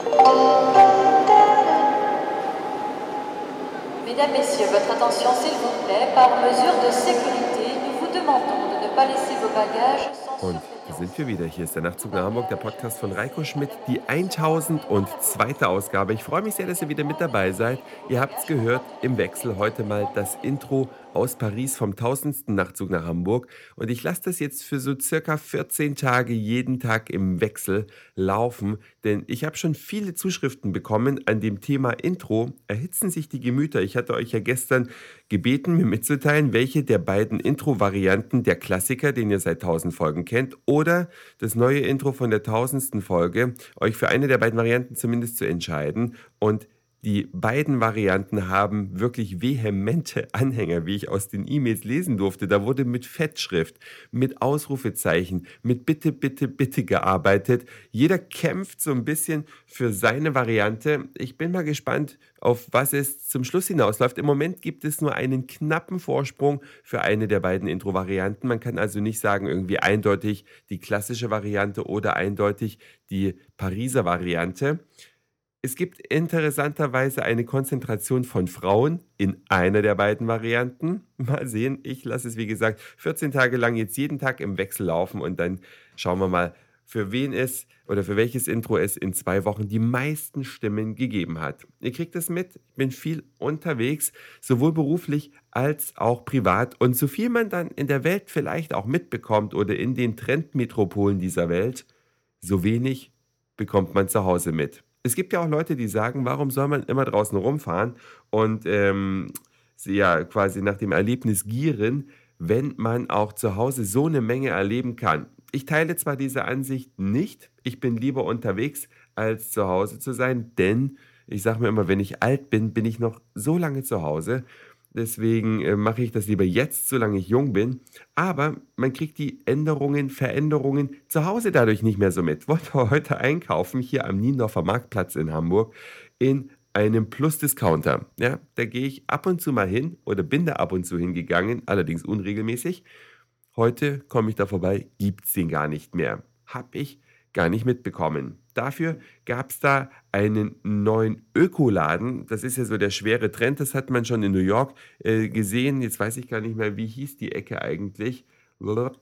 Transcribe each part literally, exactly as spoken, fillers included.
Mesdames, Messieurs, votre attention s'il vous plaît. Par mesure de sécurité, nous vous demandons de ne pas laisser vos bagages sans Und da surveillance. sind wir wieder. Hier ist der Vos Nachtzug nach Hamburg, der bagages, Podcast von Reiko laissez Schmidt, derrière die vous sans encombrement. tausendzweite Ausgabe. Ich freue mich sehr, dass ihr wieder mit dabei seid. Veuillez que vos Ihr habt's bagages gehört, comportent im des Wechsel documentés heute mal das réglementaires. Intro aus Paris vom tausendsten Nachtzug nach Hamburg. Und ich lasse das jetzt für so circa vierzehn Tage jeden Tag im Wechsel laufen, denn ich habe schon viele Zuschriften bekommen an dem Thema Intro. Erhitzen sich die Gemüter. Ich hatte euch ja gestern gebeten, mir mitzuteilen, welche der beiden Intro-Varianten der Klassiker, den ihr seit tausend Folgen kennt, oder das neue Intro von der tausendsten Folge, euch für eine der beiden Varianten zumindest zu entscheiden. Und die beiden Varianten haben wirklich vehemente Anhänger, wie ich aus den E-Mails lesen durfte. Da wurde mit Fettschrift, mit Ausrufezeichen, mit Bitte, Bitte, Bitte gearbeitet. Jeder kämpft so ein bisschen für seine Variante. Ich bin mal gespannt, auf was es zum Schluss hinausläuft. Im Moment gibt es nur einen knappen Vorsprung für eine der beiden Intro-Varianten. Man kann also nicht sagen, irgendwie eindeutig die klassische Variante oder eindeutig die Pariser Variante. Es gibt interessanterweise eine Konzentration von Frauen in einer der beiden Varianten. Mal sehen, ich lasse es wie gesagt vierzehn Tage lang jetzt jeden Tag im Wechsel laufen und dann schauen wir mal, für wen es oder für welches Intro es in zwei Wochen die meisten Stimmen gegeben hat. Ihr kriegt es mit, ich bin viel unterwegs, sowohl beruflich als auch privat. Und so viel man dann in der Welt vielleicht auch mitbekommt oder in den Trendmetropolen dieser Welt, so wenig bekommt man zu Hause mit. Es gibt ja auch Leute, die sagen, warum soll man immer draußen rumfahren und ähm, sie ja quasi nach dem Erlebnis gieren, wenn man auch zu Hause so eine Menge erleben kann. Ich teile zwar diese Ansicht nicht, ich bin lieber unterwegs, als zu Hause zu sein, denn ich sage mir immer, wenn ich alt bin, bin ich noch so lange zu Hause. Deswegen äh, mache ich das lieber jetzt, solange ich jung bin. Aber man kriegt die Änderungen, Veränderungen zu Hause dadurch nicht mehr so mit. Wollte heute einkaufen, hier am Niendorfer Marktplatz in Hamburg, in einem Plus-Discounter. Ja, da gehe ich ab und zu mal hin oder bin da ab und zu hingegangen, allerdings unregelmäßig. Heute komme ich da vorbei, gibt's den gar nicht mehr. Hab ich gar nicht mitbekommen. Dafür gab es da einen neuen Ökoladen. Das ist ja so der schwere Trend. Das hat man schon in New York äh, gesehen. Jetzt weiß ich gar nicht mehr, wie hieß die Ecke eigentlich. Blub.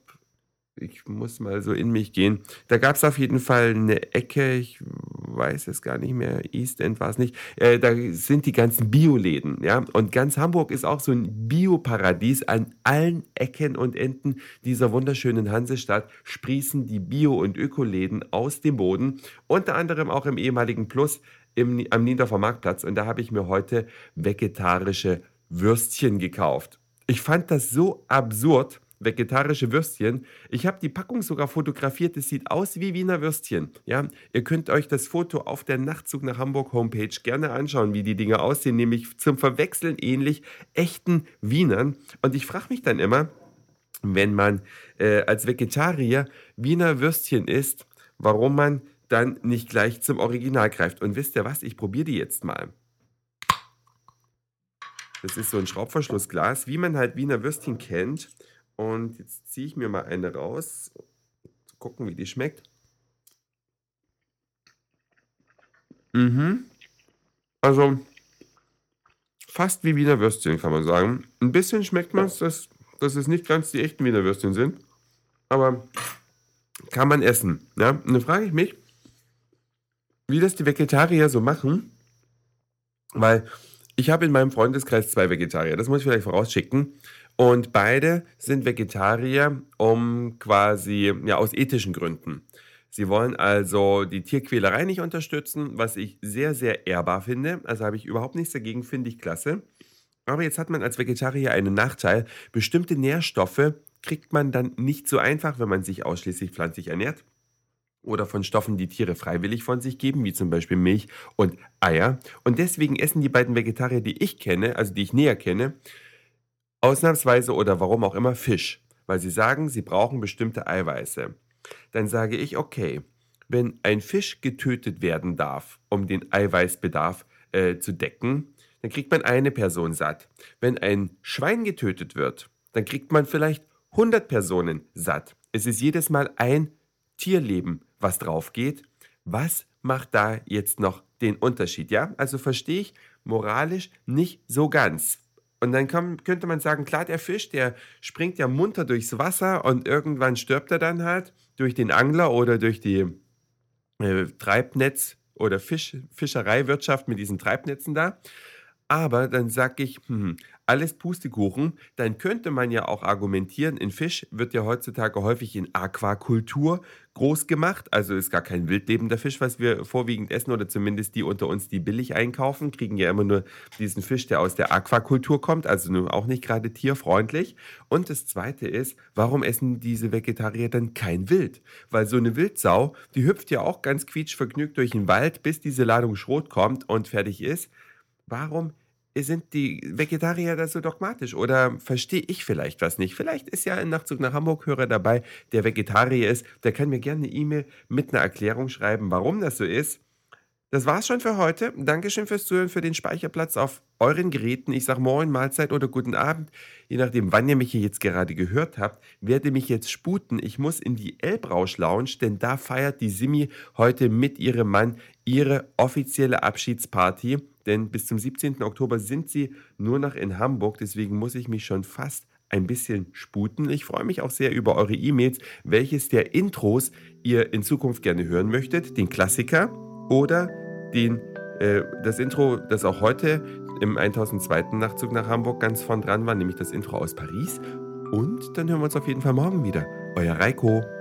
Ich muss mal so in mich gehen. Da gab es auf jeden Fall eine Ecke, ich weiß es gar nicht mehr, East End war es nicht. Äh, da sind die ganzen Bioläden, ja. Und ganz Hamburg ist auch so ein Bioparadies. An allen Ecken und Enden dieser wunderschönen Hansestadt sprießen die Bio- und Ökoläden aus dem Boden. Unter anderem auch im ehemaligen Plus im, am Niendorfer Marktplatz. Und da habe ich mir heute vegetarische Würstchen gekauft. Ich fand das so absurd. Vegetarische Würstchen. Ich habe die Packung sogar fotografiert. Es sieht aus wie Wiener Würstchen. Ja, ihr könnt euch das Foto auf der Nachtzug nach Hamburg Homepage gerne anschauen, wie die Dinge aussehen, nämlich zum Verwechseln ähnlich echten Wienern. Und ich frage mich dann immer, wenn man äh, als Vegetarier Wiener Würstchen isst, warum man dann nicht gleich zum Original greift. Und wisst ihr was? Ich probiere die jetzt mal. Das ist so ein Schraubverschlussglas, wie man halt Wiener Würstchen kennt. Und jetzt ziehe ich mir mal eine raus, zu gucken, wie die schmeckt. Mhm. Also fast wie Wiener Würstchen, kann man sagen. Ein bisschen schmeckt man es, dass, dass es nicht ganz die echten Wiener Würstchen sind. Aber kann man essen. Ja? Und dann frage ich mich, wie das die Vegetarier so machen. Weil ich habe in meinem Freundeskreis zwei Vegetarier, das muss ich vielleicht vorausschicken. Und beide sind Vegetarier, um quasi, ja, aus ethischen Gründen. Sie wollen also die Tierquälerei nicht unterstützen, was ich sehr, sehr ehrbar finde. Also habe ich überhaupt nichts dagegen, finde ich klasse. Aber jetzt hat man als Vegetarier einen Nachteil. Bestimmte Nährstoffe kriegt man dann nicht so einfach, wenn man sich ausschließlich pflanzlich ernährt. Oder von Stoffen, die Tiere freiwillig von sich geben, wie zum Beispiel Milch und Eier. Und deswegen essen die beiden Vegetarier, die ich kenne, also die ich näher kenne, ausnahmsweise oder warum auch immer Fisch. Weil sie sagen, sie brauchen bestimmte Eiweiße. Dann sage ich, okay, wenn ein Fisch getötet werden darf, um den Eiweißbedarf äh, zu decken, dann kriegt man eine Person satt. Wenn ein Schwein getötet wird, dann kriegt man vielleicht hundert Personen satt. Es ist jedes Mal ein Tierleben, was drauf geht. Was macht da jetzt noch den Unterschied, ja? Also verstehe ich moralisch nicht so ganz. Und dann kann, könnte man sagen, klar, der Fisch, der springt ja munter durchs Wasser und irgendwann stirbt er dann halt durch den Angler oder durch die äh, Treibnetz- oder Fisch, Fischereiwirtschaft mit diesen Treibnetzen da. Aber dann sage ich, hm, alles Pustekuchen, dann könnte man ja auch argumentieren, ein Fisch wird ja heutzutage häufig in Aquakultur groß gemacht, also ist gar kein wildlebender Fisch, was wir vorwiegend essen oder zumindest die unter uns, die billig einkaufen, kriegen ja immer nur diesen Fisch, der aus der Aquakultur kommt, also nun auch nicht gerade tierfreundlich. Und das Zweite ist, warum essen diese Vegetarier dann kein Wild? Weil so eine Wildsau, die hüpft ja auch ganz quietschvergnügt durch den Wald, bis diese Ladung Schrot kommt und fertig ist. Warum sind die Vegetarier da so dogmatisch? Oder verstehe ich vielleicht was nicht? Vielleicht ist ja ein Nachtzug nach Hamburg-Hörer dabei, der Vegetarier ist. Der kann mir gerne eine E-Mail mit einer Erklärung schreiben, warum das so ist. Das war's schon für heute. Dankeschön fürs Zuhören, für den Speicherplatz auf euren Geräten. Ich sage Moin, Mahlzeit oder guten Abend. Je nachdem, wann ihr mich hier jetzt gerade gehört habt, werde mich jetzt sputen. Ich muss in die Elbrausch-Lounge, denn da feiert die Simi heute mit ihrem Mann ihre offizielle Abschiedsparty. Denn bis zum siebzehnten Oktober sind sie nur noch in Hamburg. Deswegen muss ich mich schon fast ein bisschen sputen. Ich freue mich auch sehr über eure E-Mails, welches der Intros ihr in Zukunft gerne hören möchtet. Den Klassiker oder den, äh, das Intro, das auch heute im tausendzweiten Nachtzug nach Hamburg ganz vorn dran war, nämlich das Intro aus Paris. Und dann hören wir uns auf jeden Fall morgen wieder. Euer Reiko.